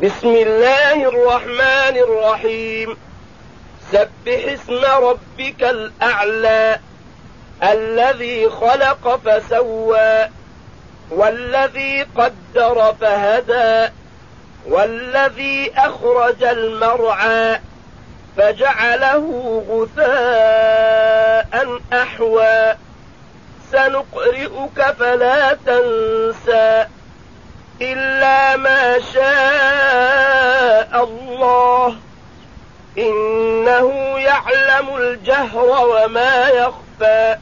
بسم الله الرحمن الرحيم. سبح اسم ربك الأعلى الذي خلق فسوى والذي قدر فهدى والذي أخرج المرعى فجعله غثاء أحوى سنقرئك فلا تنسى إلا ما شاء الله إنه يعلم الجهر وما يخفى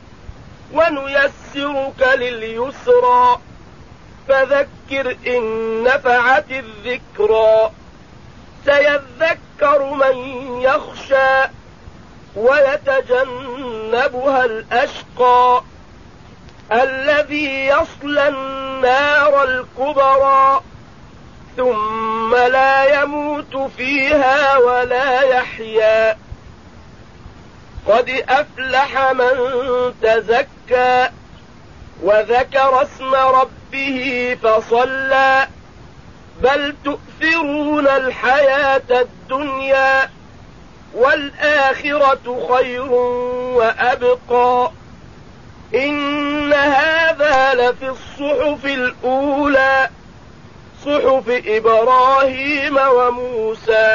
ونيسرك لليسرى فذكر إن نفعت الذكرى سيذكر من يخشى ويتجنبها الأشقى الذي يصلى النار الكبرى ثم لا يموت فيها ولا يحيا قد أفلح من تزكى وذكر اسم ربه فصلى بل تؤثرون الحياة الدنيا والآخرة خير وأبقى إن هذا لفي الصحف الأولى صحف إبراهيم وموسى